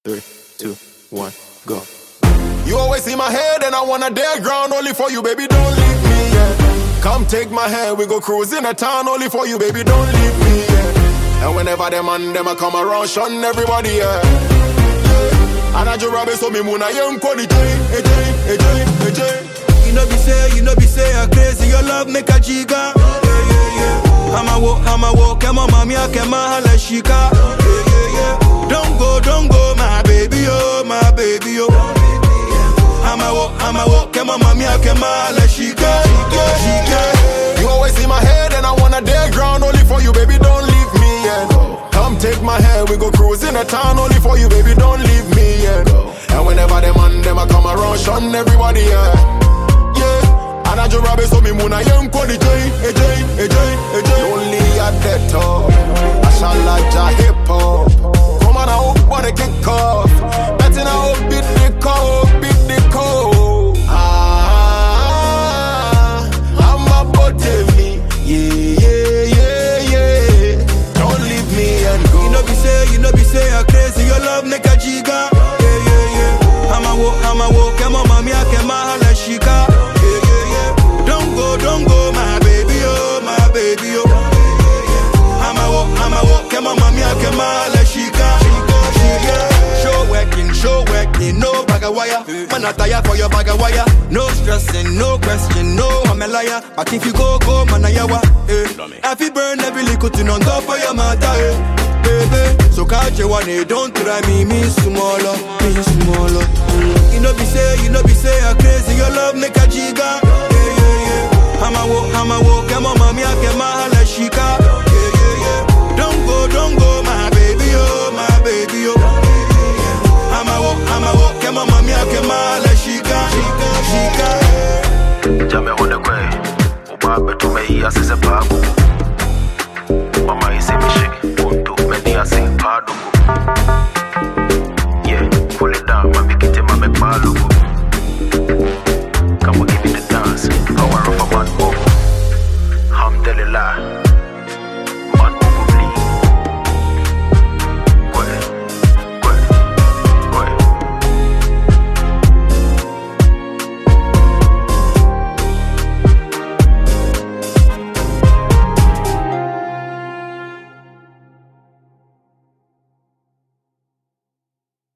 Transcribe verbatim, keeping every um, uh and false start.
Three, two, one, go. You always in my head and I wanna dare ground only for you, baby, don't leave me, yeah. Come take my hand, we go cruising a town only for you, baby, don't leave me, yeah. And whenever them and them I come around, shun everybody, yeah. yeah. And I just rub it so me moon I young Cody J, A J, A J, A J. You know be say, you know be say, I crazy, your love make a giga. Yeah, yeah, yeah. I'ma walk, I'ma walk, Kema mami, Kema hala shika. Yeah, yeah, yeah. Don't go, don't go, my baby, oh, my baby, oh. I'ma walk, I'ma walk, Kema mami, Kema hala shika, shika, shika. You always in my head and I wanna dare ground only for you, baby, don't leave me, yeah. Come take my hand, we go cruising a town only for you, baby, don't leave me, yeah. And whenever them and them I come around, shun everybody, yeah. And I just rub it so me moon I young Cody J, A J, A J, A J. Only at the top, I shall like ja hip hop. Come on, I hope what I kick off. Betting I hope beat the call, beat the call. Ah, I'm a bottom, yeah, yeah, yeah, yeah. Don't leave me and go. You know be say, you know be say, I crazy, your love make a giga. Yeah, yeah, yeah. I'ma walk, I'ma walk, Kema mami, Kema hala shika. Don't go, my baby, oh, my baby, oh. I'ma walk, I'ma walk, Kema mami, Kema hala shika, shika, shika. Show working, show working, no bag of wire. Man, I tire for your bag of wire. No stressing, no question, no, I'm a liar. But if you go, go, man, I yawa. Eh. If you burn every little thing on top of your matter, eh. Baby, so catch you one, eh. Don't try me, me smaller, me smaller. You know be say, you know be say, I crazy, your love make a giga. I'ma walk, I'ma walk, Kema mami, Kema hala shika. Yeah, yeah, yeah. Don't go, don't go, my baby, oh, my baby, oh. I'ma walk, I'ma walk, Kema mami, Kema hala shika, shika, shika. Jame hone kwe, uba betu me iya sese pagu. Mama isi mishiki, untu meni asi padu.